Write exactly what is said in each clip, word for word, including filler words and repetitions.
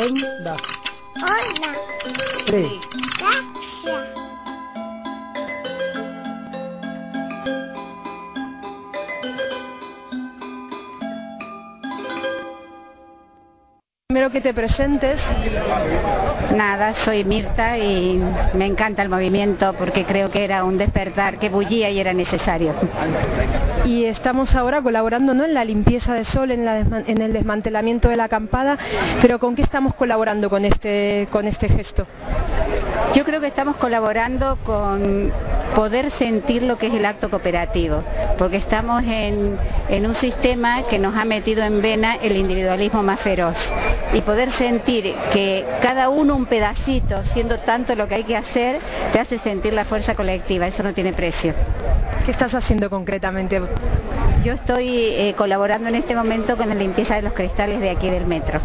Un, dos. Hola. Tres. Gracias. Primero que te presentes. Nada, soy Mirta y me encanta el movimiento porque creo que era un despertar que bullía y era necesario. Y estamos ahora colaborando, ¿no?, en la limpieza de sol, en, la en el desmantelamiento de la acampada, pero ¿con qué estamos colaborando con este, con este gesto? Yo creo que estamos colaborando con poder sentir lo que es el acto cooperativo, porque estamos en, en un sistema que nos ha metido en vena el individualismo más feroz, y poder sentir que cada uno un pedacito, siendo tanto lo que hay que hacer, te hace sentir la fuerza colectiva. Eso no tiene precio. ¿Qué estás haciendo concretamente? Yo estoy eh, colaborando en este momento con la limpieza de los cristales de aquí del metro.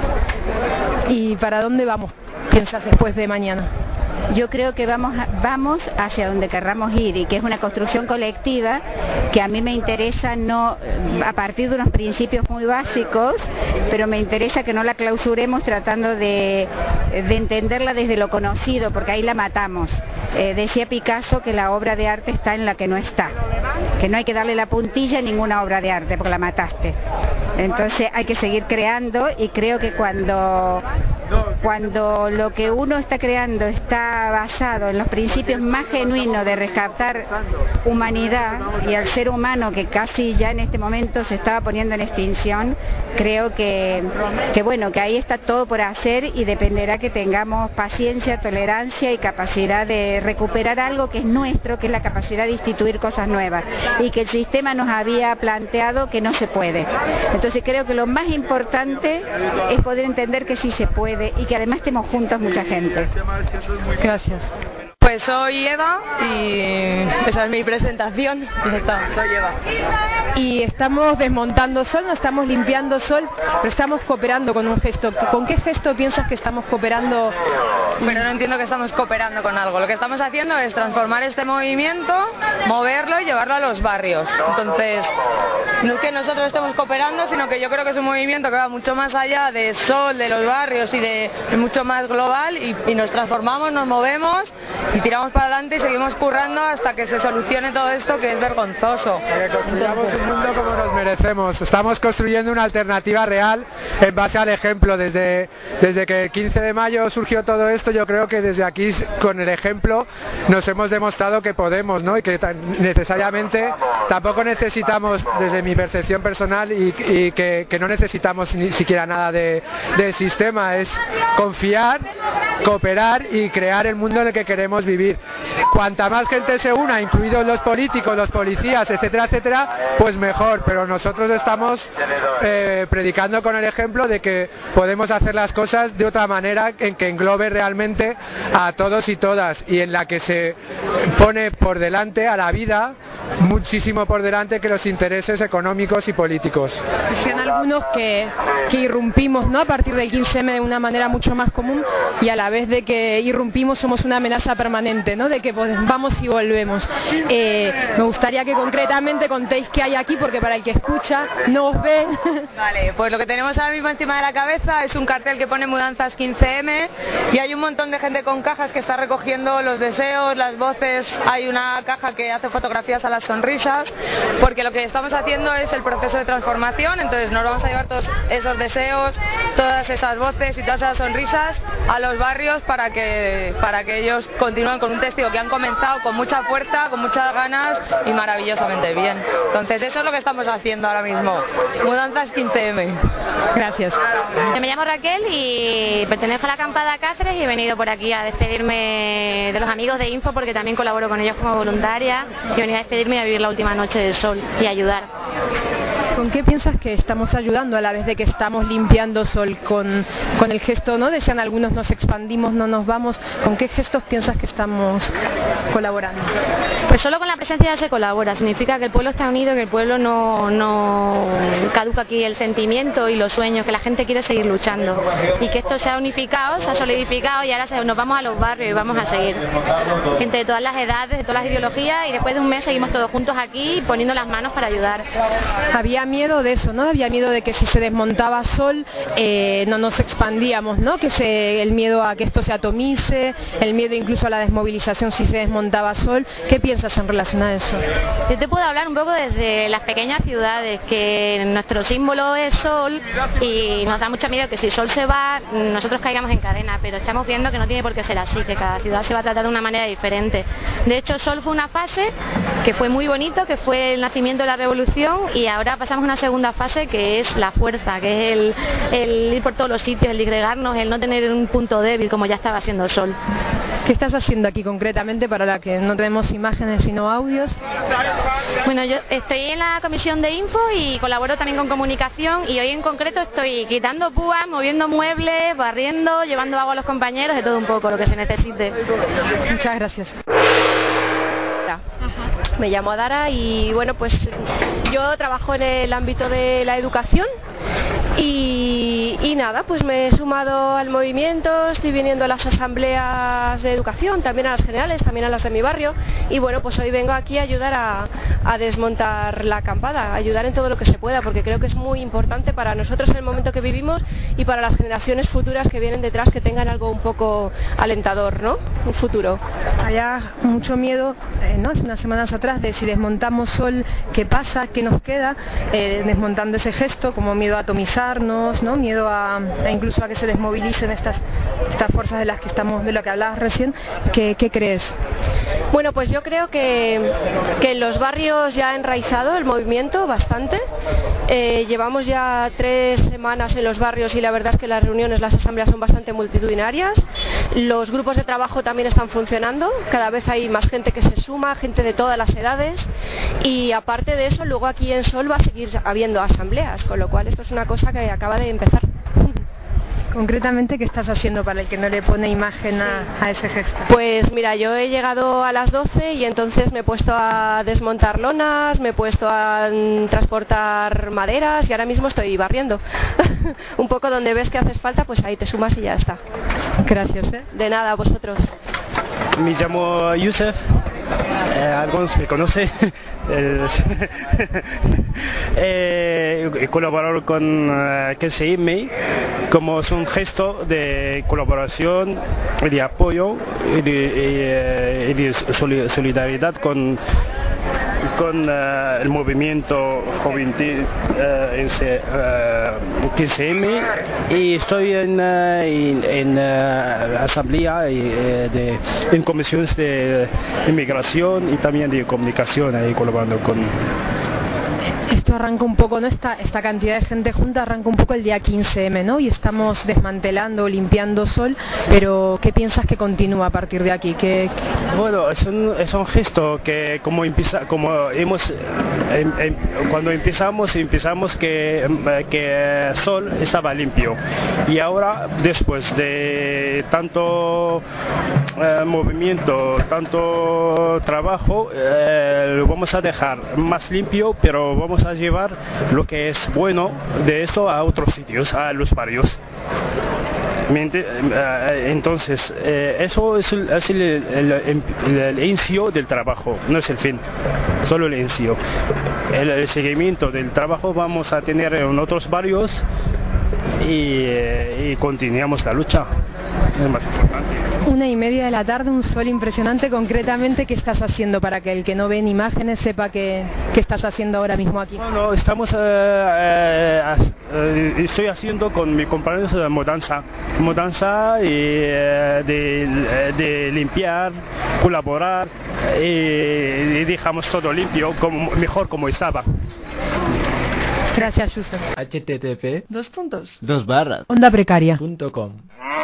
¿Y para dónde vamos, piensas, después de mañana? Yo creo que vamos, a, vamos hacia donde querramos ir, y que es una construcción colectiva que a mí me interesa no a partir de unos principios muy básicos, pero me interesa que no la clausuremos tratando de, de entenderla desde lo conocido, porque ahí la matamos. Eh, decía Picasso que la obra de arte está en la que no está, que no hay que darle la puntilla a ninguna obra de arte porque la mataste. Entonces hay que seguir creando, y creo que cuando cuando lo que uno está creando está basado en los principios más genuinos de rescatar humanidad y al ser humano, que casi ya en este momento se estaba poniendo en extinción, creo que, que bueno, que ahí está todo por hacer, y dependerá que tengamos paciencia, tolerancia y capacidad de recuperar algo que es nuestro, que es la capacidad de instituir cosas nuevas, y que el sistema nos había planteado que no se puede. Entonces creo que lo más importante es poder entender que sí se puede, y que además estemos juntos mucha gente. Gracias. Pues soy Eva y esa es mi presentación. Soy Eva. Y estamos desmontando sol, no estamos limpiando sol, pero estamos cooperando con un gesto. ¿Con qué gesto piensas que estamos cooperando? Pero no entiendo que estamos cooperando con algo. Lo que estamos haciendo es transformar este movimiento, moverlo y llevarlo a los barrios. Entonces, no es que nosotros estemos cooperando, sino que yo creo que es un movimiento que va mucho más allá de sol, de los barrios y de, de mucho más global, y, y nos transformamos, nos movemos y tiramos para adelante y seguimos currando hasta que se solucione todo esto, que es vergonzoso. Que construyamos un mundo como nos merecemos. Estamos construyendo una alternativa real en base al ejemplo. Desde, desde que el quince de mayo surgió todo esto, yo creo que desde aquí, con el ejemplo, nos hemos demostrado que podemos, ¿no? Y que necesariamente tampoco necesitamos, desde mi percepción personal, y, y que, que no necesitamos ni siquiera nada de, del sistema, es confiar, cooperar y crear el mundo en el que queremos vivir. Cuanta más gente se una, incluidos los políticos, los policías, etcétera, etcétera, pues mejor. Pero nosotros estamos eh, predicando con el ejemplo de que podemos hacer las cosas de otra manera, en que englobe realmente a todos y todas, y en la que se pone por delante a la vida, muchísimo por delante, que los intereses económicos y políticos. Dicen algunos que, que irrumpimos, ¿no?, a partir del quince eme de una manera mucho más común, y a la vez de que irrumpimos somos una amenaza permanente, ¿no?, de que pues, vamos y volvemos. Eh, me gustaría que concretamente contéis qué hay aquí, porque para el que escucha no os ve. Vale, pues lo que tenemos ahora mismo encima de la cabeza es un cartel que pone Mudanzas quince eme, y hay un montón de gente con cajas que está recogiendo los deseos, las voces. Hay una caja que hace fotografías a las sonrisas, porque lo que estamos haciendo es el proceso de transformación. Entonces nos vamos a llevar todos esos deseos, todas esas voces y todas esas sonrisas a los barrios para que, para que ellos continúen con un testigo que han comenzado con mucha fuerza, con muchas ganas y maravillosamente bien. Entonces eso es lo que estamos haciendo ahora mismo. Mudanzas quince eme. Gracias. Me llamo Raquel y pertenezco a la acampada Cáceres, y he venido por aquí a despedirme de los amigos de Info, porque también colaboro con ellos como voluntaria, y he venido a despedirme y a vivir la última noche del sol y ayudar. ¿Con qué piensas que estamos ayudando a la vez de que estamos limpiando sol? Con, con el gesto, ¿no?, decían algunos, nos expandimos, no nos vamos. ¿Con qué gestos piensas que estamos colaborando? Pues solo con la presencia se colabora. Significa que el pueblo está unido, que el pueblo no, no caduca aquí el sentimiento y los sueños, que la gente quiere seguir luchando, y que esto se ha unificado, se ha solidificado, y ahora nos vamos a los barrios y vamos a seguir. Gente de todas las edades, de todas las ideologías, y después de un mes seguimos todos juntos aquí poniendo las manos para ayudar. Había miedo de eso, ¿no? Había miedo de que si se desmontaba Sol eh, no nos expandíamos, ¿no? Que se, el miedo a que esto se atomice, el miedo incluso a la desmovilización si se desmontaba Sol. ¿Qué piensas en relación a eso? Yo te puedo hablar un poco desde las pequeñas ciudades, que nuestro símbolo es Sol y nos da mucho miedo que si Sol se va, nosotros caigamos en cadena, pero estamos viendo que no tiene por qué ser así, que cada ciudad se va a tratar de una manera diferente. De hecho, Sol fue una fase que fue muy bonito, que fue el nacimiento de la revolución, y ahora pasamos a una segunda fase que es la fuerza, que es el, el ir por todos los sitios, el disgregarnos, el no tener un punto débil como ya estaba haciendo el Sol. ¿Qué estás haciendo aquí concretamente para la que no tenemos imágenes sino audios? Bueno, yo estoy en la comisión de info y colaboro también con comunicación, y hoy en concreto estoy quitando púas, moviendo muebles, barriendo, llevando agua a los compañeros, de todo un poco, lo que se necesite. Muchas gracias. Me llamo Adara y bueno, pues yo trabajo en el ámbito de la educación y, y nada, pues me he sumado al movimiento, estoy viniendo a las asambleas de educación, también a las generales, también a las de mi barrio, y bueno, pues hoy vengo aquí a ayudar a, a desmontar la acampada, a ayudar en todo lo que se pueda, porque creo que es muy importante para nosotros en el momento que vivimos y para las generaciones futuras que vienen detrás, que tengan algo un poco alentador, ¿no? Un futuro. Había mucho miedo, eh, ¿no? Hace unas semanas atrás, de si desmontamos Sol, ¿qué pasa? ¿Qué nos queda? Eh, desmontando ese gesto, como miedo a atomizarnos, ¿no? Miedo a, a incluso a que se desmovilicen estas, estas fuerzas de las que estamos, de lo que hablabas recién. ¿Qué, qué crees? Bueno, pues yo creo que, que en los barrios ya ha enraizado el movimiento bastante. Eh, llevamos ya tres semanas en los barrios y la verdad es que las reuniones, las asambleas son bastante multitudinarias. Los grupos de trabajo también están funcionando, cada vez hay más gente que se suma, gente de todas las edades, y aparte de eso, luego aquí en Sol va a seguir habiendo asambleas, con lo cual esto es una cosa que acaba de empezar. Concretamente, ¿qué estás haciendo para el que no le pone imagen a, a ese gesto? Pues mira, yo he llegado a las doce y entonces me he puesto a desmontar lonas, me he puesto a mm, transportar maderas y ahora mismo estoy barriendo. Un poco donde ves que haces falta, pues ahí te sumas y ya está. Gracias, ¿eh? De nada, a vosotros. Me llamo Yusef, eh, algunos me conocen. eh, he colaborado con uh, K C M como es un gesto de colaboración, de apoyo y de, y de solidaridad con con uh, el movimiento juvenil uh, en uh, K C M, y estoy en, uh, en, en uh, asamblea y, uh, de, en comisiones de inmigración y también de comunicación, ahí colaborando con. Esto arranca un poco, ¿no? Esta, esta cantidad de gente junta arranca un poco el día quince eme, ¿no? Y estamos desmantelando, limpiando Sol, pero ¿qué piensas que continúa a partir de aquí? ¿Qué, qué... Bueno, es un, es un gesto que como empieza, como hemos, em, em, cuando empezamos, empezamos que, que Sol estaba limpio, y ahora después de tanto eh, movimiento, tanto trabajo, eh, lo vamos a dejar más limpio, pero vamos a llevar lo que es bueno de esto a otros sitios, a los barrios. Entonces, eso es el, es el, el, el, el inicio del trabajo, no es el fin, solo el inicio. El, el seguimiento del trabajo vamos a tener en otros barrios y, y continuamos la lucha. Es más importante. Una y media de la tarde, un sol impresionante. Concretamente, ¿qué estás haciendo para que el que no ve en imágenes sepa qué, qué estás haciendo ahora mismo aquí? Bueno, estamos, eh, eh, eh, estoy haciendo con mis compañeros de mudanza, mudanza y eh, de, de limpiar, colaborar, y, y dejamos todo limpio, como, mejor como estaba. Gracias, Yusef. H T T P Dos puntos. Dos barras Onda precaria punto com